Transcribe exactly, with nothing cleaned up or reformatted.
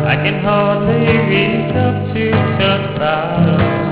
I can hardly reach up to touch bottom.